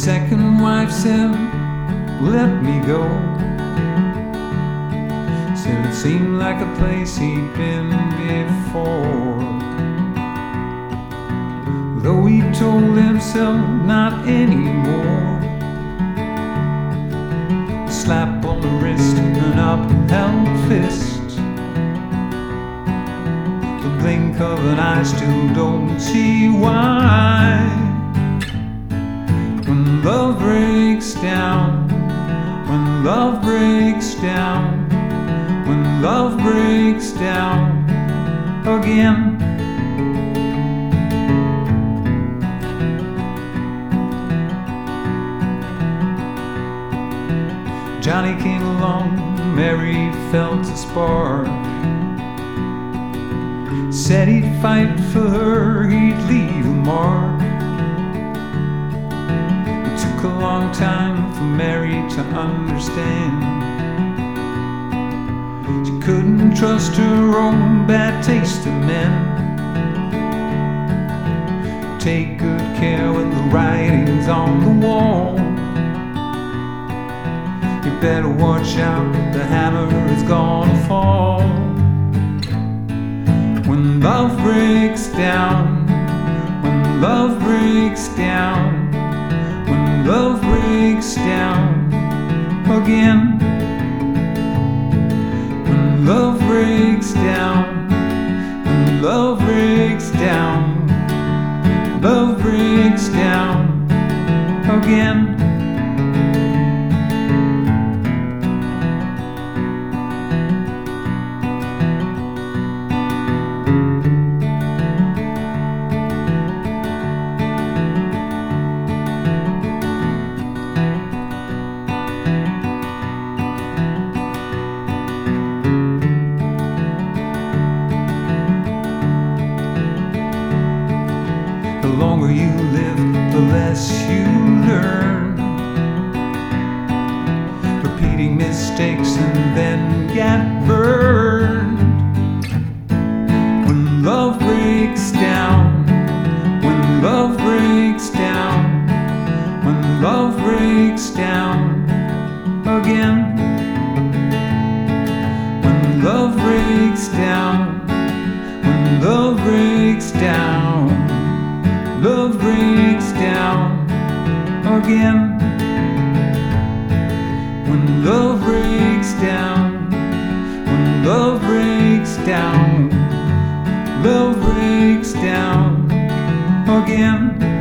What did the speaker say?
second wife said, let me go. Said it seemed like a place he'd been before, though he told himself not anymore. A slap on the wrist, an upheld fist, the blink of an eye, still don't see why. When love breaks down, when love breaks down, when love breaks down again. Johnny came along, Mary felt a spark. Said he'd fight for her, he'd leave a mark. It took a long time for Mary to understand. She couldn't trust her own bad taste in men. Take good care when the writing's on the wall. You better watch out, the hammer is gonna fall. When love breaks down, when love breaks down, when love breaks down again. When love breaks down, when love breaks down, love breaks down again. The longer you live, the less you learn. Repeating mistakes and then get burned. When love breaks down, when love breaks down, when love breaks down again. When love breaks down, when love breaks down, love breaks down again. When love breaks down, when love breaks down, love breaks down again.